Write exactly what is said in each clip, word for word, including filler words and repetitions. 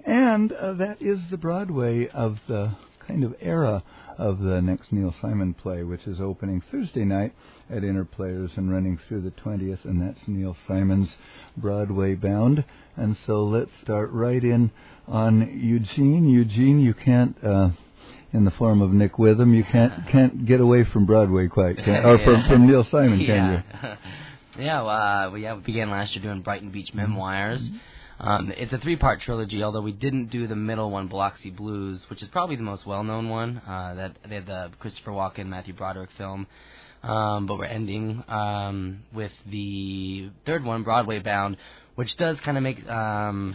And uh, that is the Broadway of the kind of era of the next Neil Simon play, which is opening Thursday night at Inner Players and running through the twentieth, and that's Neil Simon's Broadway Bound. And so let's start right in on Eugene. Eugene, you can't, uh, in the form of Nick Witham, you can't can't get away from Broadway quite, can, or from, from Neil Simon, can yeah. you? yeah, well, uh, we, yeah, we began last year doing Brighton Beach Memoirs. Mm-hmm. Um, it's a three-part trilogy, although we didn't do the middle one, Biloxi Blues, which is probably the most well-known one. Uh, that they had the Christopher Walken, Matthew Broderick film. Um, but we're ending um, with the third one, Broadway Bound, which does kind of make um,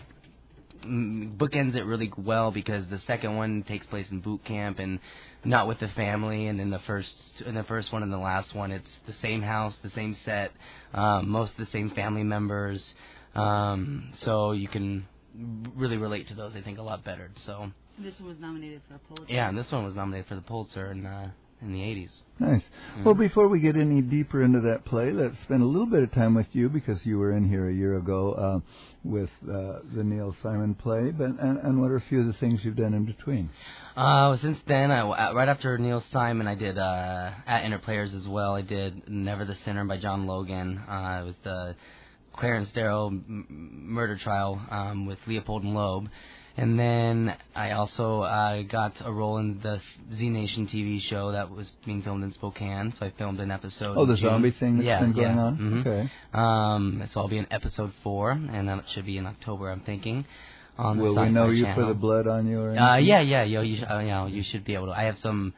bookends it really well, because the second one takes place in boot camp and not with the family, and in the first in the first one and the last one, it's the same house, the same set, um, most of the same family members. Um, so you can really relate to those, I think, a lot better. So this one was nominated for a Pulitzer. Yeah, and this one was nominated for the Pulitzer in uh, in the eighties. Nice. Mm-hmm. Well, before we get any deeper into that play, let's spend a little bit of time with you, because you were in here a year ago uh, with uh, the Neil Simon play. But and, and what are a few of the things you've done in between? Uh, since then, I, right after Neil Simon, I did uh, at Inner Players as well. I did Never the Sinner by John Logan. Uh, it was the Clarence Darrow m- murder trial um, with Leopold and Loeb. And then I also uh, got a role in the Z Nation T V show that was being filmed in Spokane. So I filmed an episode. Oh, the in June. zombie thing that's yeah, been going yeah. on? Mm-hmm. Okay. Um, so I'll be in episode four, and that should be in October, I'm thinking. On Will the we know you channel. for the blood on you or anything? Uh, yeah, yeah, yo, you, sh- uh, you know, you should be able to. I have some.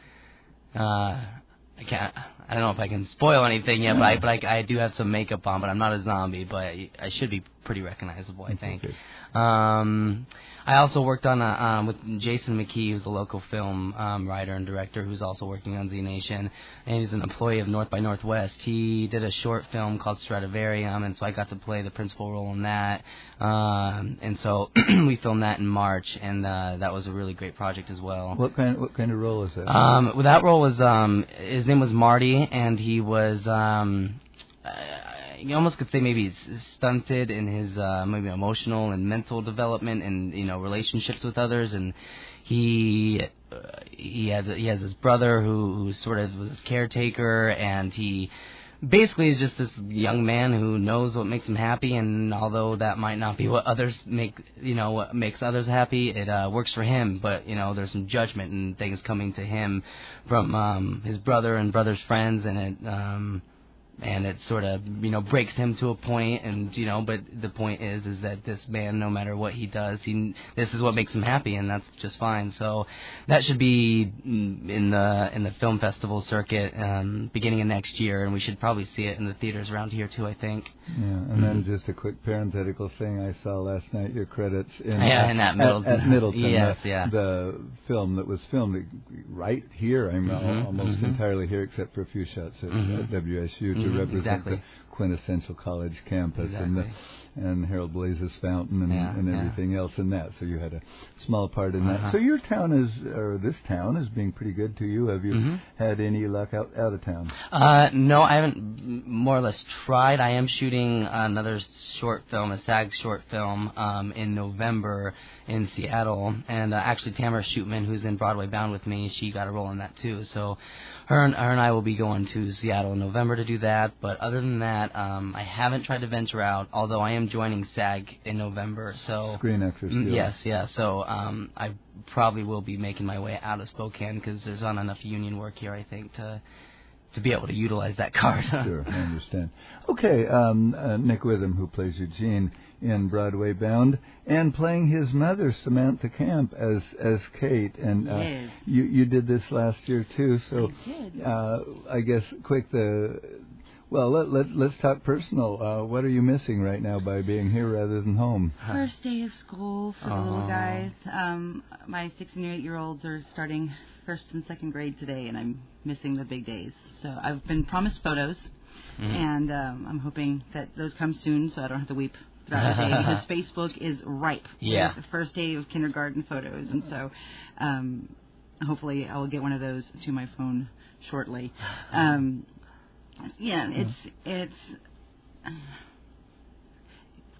Uh, I can't. I don't know if I can spoil anything yet, but I, but I, I do have some makeup on. But I'm not a zombie, but I, I should be pretty recognizable, I think. Okay. Um, I also worked on a, um, with Jason McKee, who's a local film um, writer and director, who's also working on Z Nation, and he's an employee of North by Northwest. He did a short film called Stradivarium, and so I got to play the principal role in that. Um, and so we filmed that in March, and uh, that was a really great project as well. What kind? What kind of role is that? Um, well, that role was um, his name was Marty, and he was. Um, uh, You almost could say maybe he's stunted in his uh, maybe emotional and mental development, and you know relationships with others, and he uh, he has he has his brother who, who sort of was his caretaker, and he basically is just this young man who knows what makes him happy, and although that might not be what others make you know what makes others happy, it uh, works for him. But you know there's some judgment and things coming to him from um, his brother and brother's friends, and it. Um, And it sort of, you know, breaks him to a point, and you know, but the point is, is that this man, no matter what he does, he this is what makes him happy, and that's just fine. So that should be in the in the film festival circuit um, beginning of next year, and we should probably see it in the theaters around here too, I think. Yeah, and mm-hmm. then just a quick parenthetical thing, I saw last night your credits in yeah, at, in that Middleton, at, at Middleton, yes, the, yeah, the film that was filmed right here. I'm mm-hmm, almost mm-hmm. entirely here, except for a few shots at, mm-hmm. at W S U to mm-hmm, represent exactly. the quintessential college campus exactly. and the and Harold Blaze's fountain and, yeah, and everything yeah. else in that. So you had a small part in uh-huh. that. So your town is, or this town is being pretty good to you. Have you mm-hmm. had any luck out, out of town? Uh, no, I haven't more or less tried. I am shooting another short film, a SAG short film, um, in November in Seattle. And uh, actually Tamara Shootman, who's in Broadway Bound with me, she got a role in that too. So her and, her and I will be going to Seattle in November to do that. But other than that, um, I haven't tried to venture out, although I am joining SAG in November. So Screen Actors Guild. Yes, yeah. So um, I probably will be making my way out of Spokane because there's not enough union work here, I think, to to be able to utilize that card. Sure, I understand. Okay, um, uh, Nick Witham, who plays Eugene in Broadway Bound, and playing his mother, Samantha Camp, as as Kate. And uh, yes. you you did this last year too. So I did. Uh, I guess quick the. Well, let, let, let's talk personal. Uh, what are you missing right now by being here rather than home? First day of school for the Aww. little guys. Um, my six and eight-year-olds are starting first and second grade today, and I'm missing the big days. So I've been promised photos, mm-hmm. and um, I'm hoping that those come soon so I don't have to weep throughout the day because Facebook is ripe yeah. with the first day of kindergarten photos. And so um, hopefully I will get one of those to my phone shortly. Um Yeah, it's it's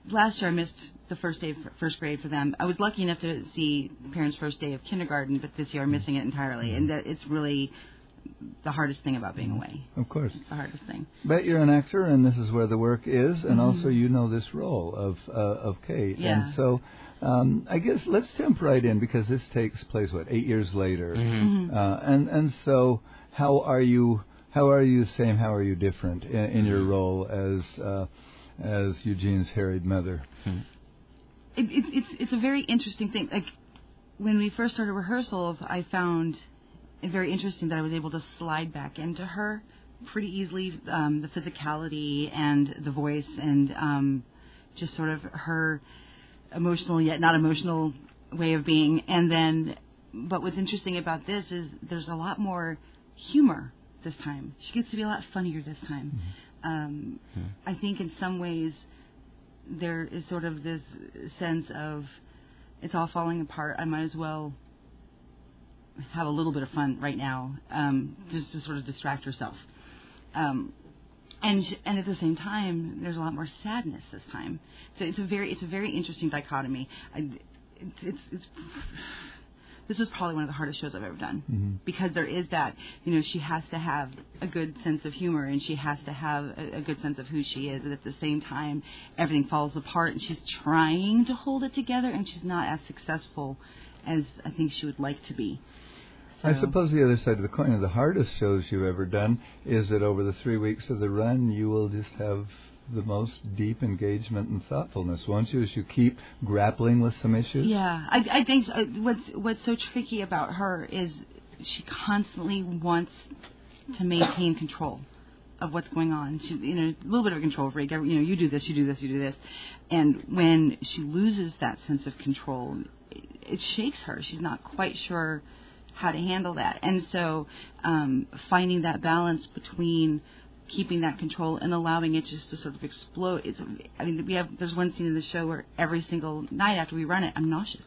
last year I missed the first day of first grade for them. I was lucky enough to see parents' first day of kindergarten, but this year I'm missing it entirely, and that it's really the hardest thing about being away. Of course. It's the hardest thing. But you're an actor, and this is where the work is, and Mm-hmm. also you know this role of uh, of Kate. Yeah. And so um, I guess let's jump right in, because this takes place, what, eight years later. Mm-hmm. Mm-hmm. Uh, and, and so how are you how are you the same, how are you different in, in your role as uh, as Eugene's harried mother? Mm-hmm. It, it, it's it's a very interesting thing. Like when we first started rehearsals, I found it very interesting that I was able to slide back into her pretty easily. Um, the physicality and the voice and um, just sort of her emotional yet not emotional way of being. And then, but what's interesting about this is there's a lot more humor this time. She gets to be a lot funnier this time. Mm-hmm. Um, Hmm. I think in some ways there is sort of this sense of it's all falling apart. I might as well have a little bit of fun right now, um, just to sort of distract herself. Um, and sh- and at the same time, there's a lot more sadness this time. So it's a very it's a very interesting dichotomy. I, it, it's it's this is probably one of the hardest shows I've ever done, Mm-hmm. because there is that, you know, she has to have a good sense of humor, and she has to have a, a good sense of who she is, and at the same time everything falls apart, and she's trying to hold it together, and she's not as successful as I think she would like to be. I So- suppose the other side of the coin, of the hardest shows you've ever done, is that over the three weeks of the run, you will just have the most deep engagement and thoughtfulness, won't you, as you keep grappling with some issues? Yeah, I, I think uh, what's what's so tricky about her is she constantly wants to maintain control of what's going on. She, you know, a little bit of a control freak. You know, you do this, you do this, you do this, and when she loses that sense of control, it, it shakes her. She's not quite sure how to handle that, and so um, finding that balance between keeping that control and allowing it just to sort of explode. It's, I mean, we have, there's one scene in the show where every single night after we run it, I'm nauseous.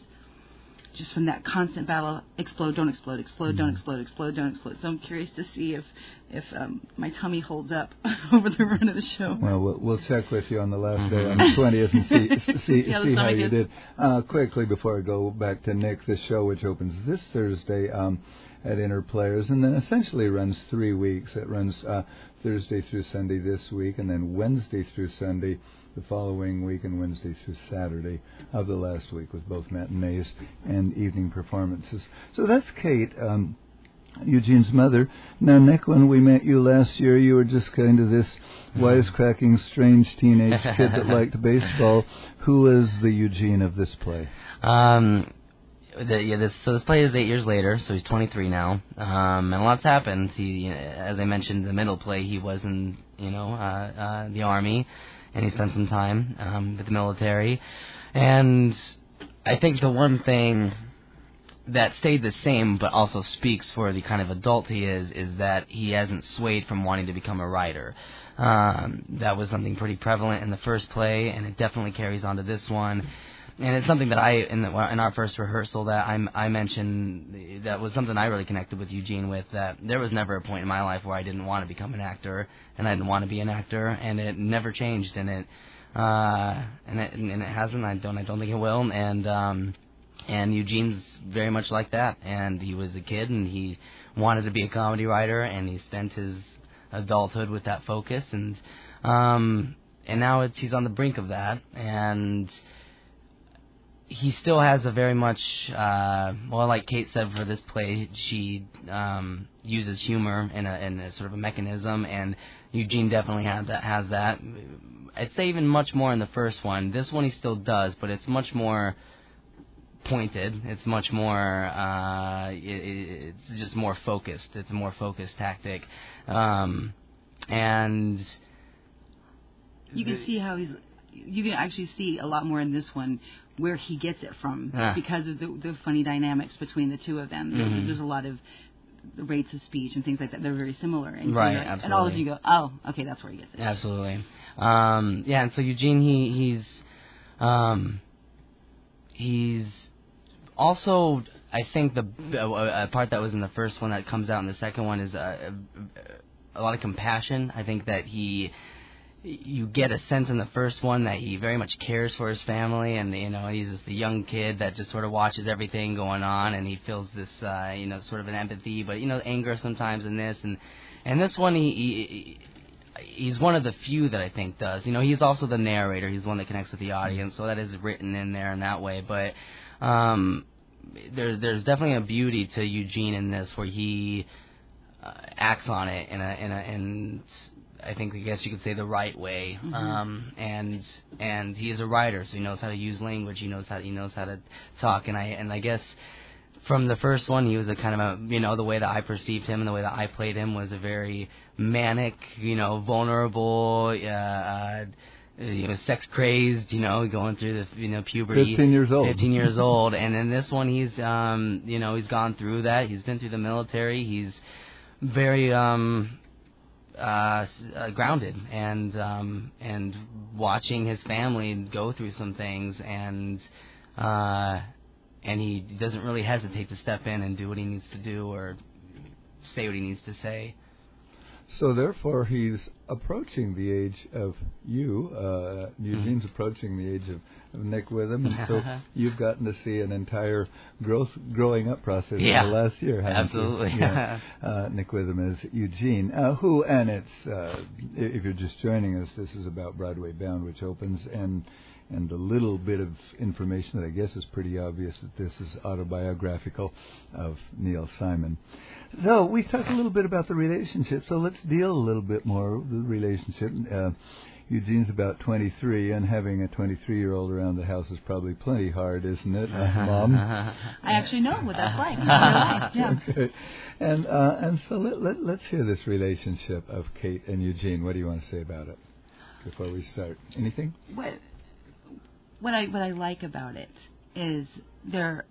Just from that constant battle, explode, don't explode, explode, don't explode, explode, don't explode. So I'm curious to see if, if um, my tummy holds up over the run of the show. Well, we'll, we'll check with you on the last day, on the twentieth, and see see, see, Yeah, see how stomach you is- did. Uh, quickly, before I go back to Nick, the show, which opens this Thursday um, at Inner Players, and then essentially runs three weeks. It runs uh, Thursday through Sunday this week, and then Wednesday through Sunday the following week, and Wednesday through Saturday of the last week, with both matinees and evening performances. So that's Kate, um, Eugene's mother. Now, Nick, when we met you last year, you were just kind of this wisecracking, strange teenage kid that liked baseball. Who is the Eugene of this play? Um, the, yeah, this, so this play is eight years later, so he's twenty-three now, um, and a lot's happened. He, as I mentioned, the middle play, he was in, you know, uh, uh, the Army, and he spent some time um, with the military, and I think the one thing that stayed the same, but also speaks for the kind of adult he is, is that he hasn't swayed from wanting to become a writer. Um, that was something pretty prevalent in the first play, and it definitely carries on to this one. And it's something that I, in, the, in our first rehearsal, that I, I mentioned, that was something I really connected with Eugene with, that there was never a point in my life where I didn't want to become an actor, and I didn't want to be an actor, and it never changed, and it, uh, and it, and it hasn't, I don't, I don't think it will, and, um, and Eugene's very much like that, and he was a kid, and he wanted to be a comedy writer, and he spent his adulthood with that focus, and, um, and now it's, he's on the brink of that, and he still has a very much, uh, well, like Kate said, for this play, she um, uses humor in a, in a sort of a mechanism, and Eugene definitely has that, has that. I'd say even much more in the first one. This one he still does, but it's much more pointed. It's much more, uh, it, it's just more focused. It's a more focused tactic. Um, and You can see how he's. You can actually see a lot more in this one where he gets it from, Yeah. because of the, the funny dynamics between the two of them. Mm-hmm. There's a lot of the rates of speech and things like that. They're very similar. And Right, you know, absolutely. And all of you go, oh, okay, that's where he gets it. Absolutely. Um, yeah, and so Eugene, he he's um, he's also, I think, the a, a part that was in the first one that comes out in the second one is a, a, a lot of compassion. I think that he you get a sense in the first one that he very much cares for his family, and you know he's just the young kid that just sort of watches everything going on, and he feels this uh, you know sort of an empathy, but you know anger sometimes in this, and and this one he, he he's one of the few that I think does. You know he's also the narrator, he's the one that connects with the audience, so that is written in there in that way, but um, there's there's definitely a beauty to Eugene in this where he uh, acts on it in a in a in I think I guess you could say the right way, mm-hmm. um, and and he is a writer, so he knows how to use language. He knows how he knows how to talk, and I and I guess from the first one, he was a kind of a you know the way that I perceived him and the way that I played him was a very manic, you know, vulnerable, uh, uh, you know, sex crazed, you know, going through the you know puberty. Fifteen years old. Fifteen years old, and in this one, he's um, you know he's gone through that. He's been through the military. He's very um. Uh, uh, grounded and um, and watching his family go through some things, and uh, and he doesn't really hesitate to step in and do what he needs to do or say what he needs to say. So therefore, he's approaching the age of you. Uh, Eugene's mm-hmm. approaching the age of, of Nick Witham, and so you've gotten to see an entire growth, growing up process yeah. in the last year. Haven't Absolutely. You? Yeah. uh, Nick Witham is Eugene, uh, who, and it's uh, if you're just joining us, this is about Broadway Bound, which opens, and and a little bit of information that I guess is pretty obvious that this is autobiographical of Neil Simon. So we talked a little bit about the relationship, so let's deal a little bit more with the relationship. Uh, Eugene's about twenty-three, and having a twenty-three-year-old around the house is probably plenty hard, isn't it, uh, Mom? I actually know what that's like. Yeah. Okay. And uh, and so let, let, let's hear this relationship of Kate and Eugene. What do you want to say about it before we start? Anything? What what I what I like about it is there,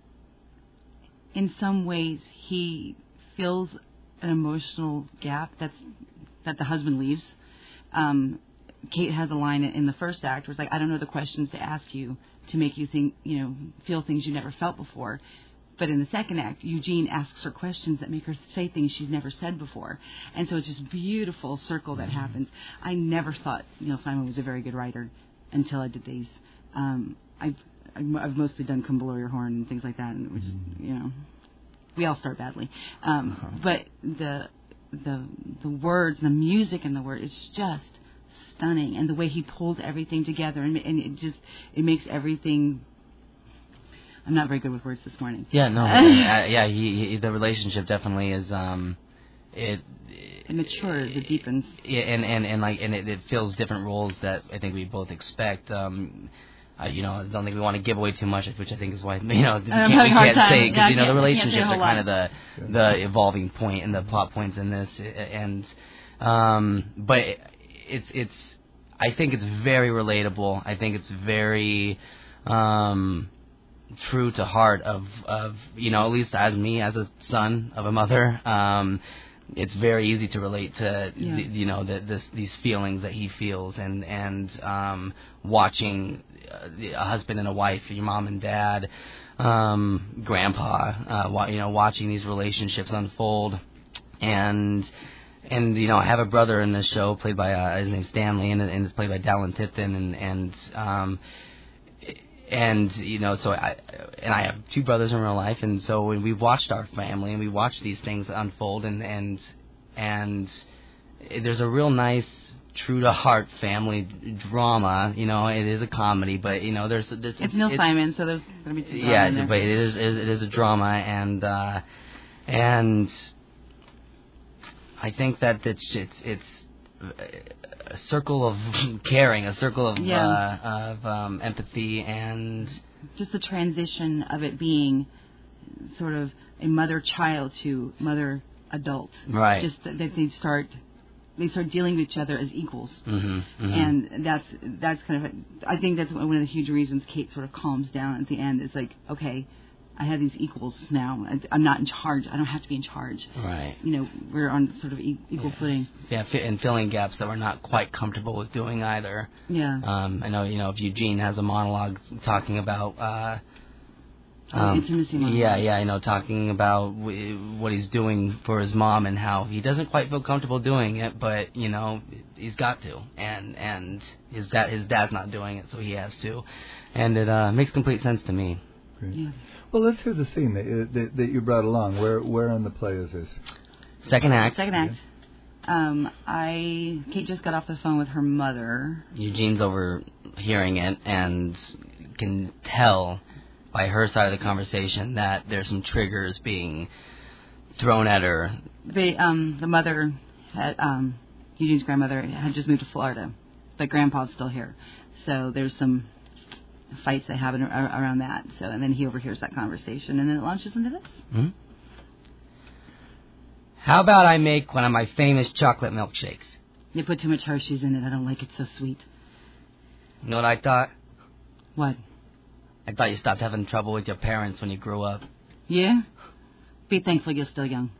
in some ways, he fills an emotional gap that's that the husband leaves. Um, Kate has a line in the first act where it's like, I don't know the questions to ask you to make you think, you know, feel things you never felt before. But in the second act, Eugene asks her questions that make her say things she's never said before. And so it's this beautiful circle that happens. I never thought Neil Simon was a very good writer until I did these. Um, I've, I've mostly done Come Below Your Horn and things like that, and which, you know, we all start badly. Um, uh-huh. But the the the words, the music in the word, it's just stunning, and the way he pulls everything together, and, and it just it makes everything. I'm not very good with words this morning. Yeah, no, uh, yeah, he, he, the relationship definitely is. Um, it it matures, it deepens. Yeah, and, and, and like and it, it fills different roles that I think we both expect. Um, uh, you know, I don't think we want to give away too much, which I think is why you know we can't, we can't say because yeah, you know the relationships are kind of the the evolving point and the plot points in this, and um, but it, it's it's I think it's very relatable. I think it's very um, true to heart of of you know at least as me as a son of a mother. Um, it's very easy to relate to yeah. the, you know the, this, these feelings that he feels, and and um, watching uh, a husband and a wife, your mom and dad, um, grandpa, uh, wa- you know watching these relationships unfold, and and you know I have a brother in this show played by uh, his name's Stanley, and, and it's played by Dallin Tipton, and and um, And, you know, so I, and I have two brothers in real life, and so when we've watched our family and we watched these things unfold, and, and, and there's a real nice, true to heart family drama, you know, it is a comedy, but, you know, there's, there's it's Neil Simon, so there's going to be two yeah, in there. but it is, it is, it is a drama, and, uh, and I think that it's, it's, it's, a circle of caring, a circle of yeah. uh, of um, empathy, and just the transition of it being sort of a mother-child to mother-adult. Right. Just that they start they start dealing with each other as equals, mm-hmm, mm-hmm. and that's that's kind of I think that's one of the huge reasons Kate sort of calms down at the end. Is like, okay, I have these equals now. I'm not in charge. I don't have to be in charge. Right. You know, we're on sort of equal yeah. footing. Yeah, and filling gaps that we're not quite comfortable with doing either. Yeah. Um, I know, you know, if Eugene has a monologue talking about uh, Um, intimacy monologue. Yeah, yeah, I know, talking about w- what he's doing for his mom and how he doesn't quite feel comfortable doing it, but, you know, he's got to. And and his dad, his dad's not doing it, so he has to. And it uh, makes complete sense to me. Great. Yeah. Well, let's hear the scene that you, that, that you brought along. Where where in the play is this? Second act. Second act. Um, I Kate just got off the phone with her mother. Eugene's overhearing it and can tell by her side of the conversation that there's some triggers being thrown at her. The um the mother had um Eugene's grandmother had just moved to Florida, but Grandpa's still here. So there's some fights that happen ar- around that. So and then he overhears that conversation, and then it launches into this. Hmm? How about I make one of my famous chocolate milkshakes? You put too much Hershey's in it. I don't like it so sweet. You know what I thought? What? I thought you stopped having trouble with your parents when you grew up. Yeah? Be thankful you're still young.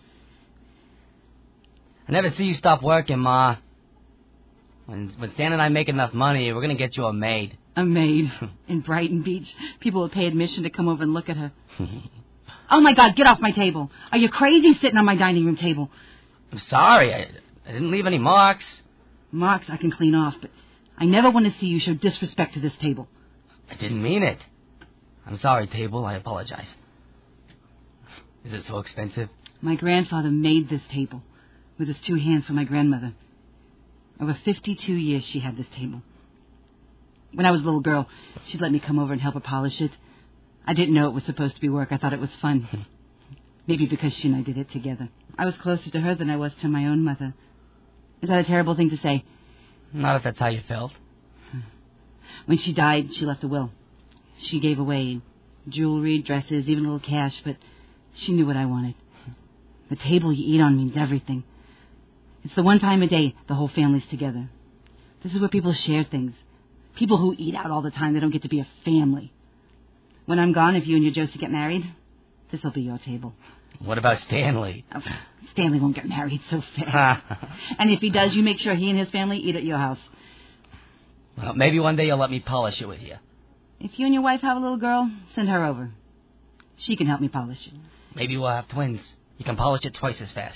I never see you stop working, Ma. When, when Stan and I make enough money, we're going to get you a maid. A maid in Brighton Beach. People would pay admission to come over and look at her. Oh, my God, get off my table. Are you crazy sitting on my dining room table? I'm sorry. I, I didn't leave any marks. Marks I can clean off, but I never want to see you show disrespect to this table. I didn't mean it. I'm sorry, table. I apologize. Is it so expensive? My grandfather made this table with his two hands for my grandmother. Over fifty-two years she had this table. When I was a little girl, she'd let me come over and help her polish it. I didn't know it was supposed to be work. I thought it was fun. Maybe because she and I did it together. I was closer to her than I was to my own mother. Is that a terrible thing to say? Not if that's how you felt. When she died, she left a will. She gave away jewelry, dresses, even a little cash, but she knew what I wanted. The table you eat on means everything. It's the one time a day the whole family's together. This is where people share things. People who eat out all the time, they don't get to be a family. When I'm gone, if you and your Josie get married, this'll be your table. What about Stanley? Oh, Stanley won't get married so fast. And if he does, you make sure he and his family eat at your house. Well, maybe one day you'll let me polish it with you. If you and your wife have a little girl, send her over. She can help me polish it. Maybe we'll have twins. You can polish it twice as fast.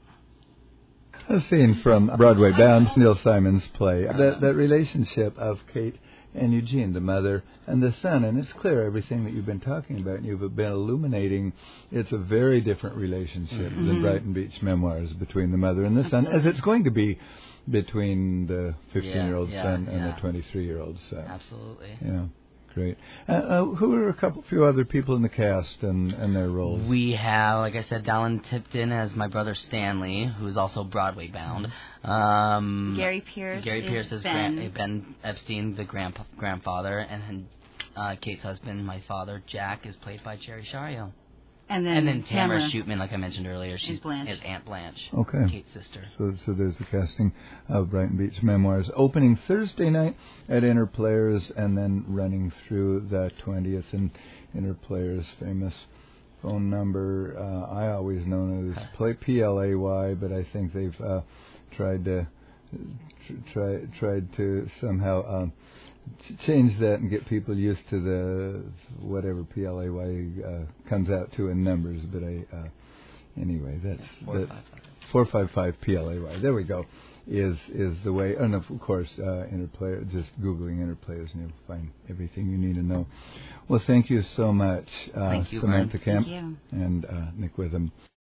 A scene from Broadway bound Neil Simon's play. That, that relationship of Kate and Eugene, the mother and the son. And it's clear everything that you've been talking about and you've been illuminating. It's a very different relationship mm-hmm. than Brighton Beach Memoirs between the mother and the son, as it's going to be between the fifteen-year-old yeah, yeah, son and yeah. the twenty-three-year-old son. Absolutely. Yeah. Great. Uh, uh, who are a couple, few other people in the cast and, and their roles? We have, like I said, Dallin Tipton as my brother Stanley, who's also Broadway bound. Um, Gary Pierce. Gary is Pierce is Ben. Gran- Ben Epstein, the grand- grandfather, and then uh, Kate's husband, my father Jack, is played by Jerry Shario. And then, And then Tamara Tamara Shootman, like I mentioned earlier, she's Blanche. is Aunt Blanche, Okay. Kate's sister. So, so there's the casting of Brighton Beach Memoirs, opening Thursday night at Interplayers and then running through the twentieth. And Interplayers' famous phone number, uh, I always known as play P L A Y, but I think they've uh, tried to tr- try tried to somehow um, ch- change that and get people used to the whatever P L A Y uh, comes out to in numbers. But I uh, anyway, that's Four, that's five, five. four five five P L A Y. There we go. Is is the way? And of course, uh, Interplay. Just googling Interplayers and you'll find everything you need to know. Well, thank you so much, uh, Thank you, Samantha Vern. Kemp Thank you. and uh, Nick Witham.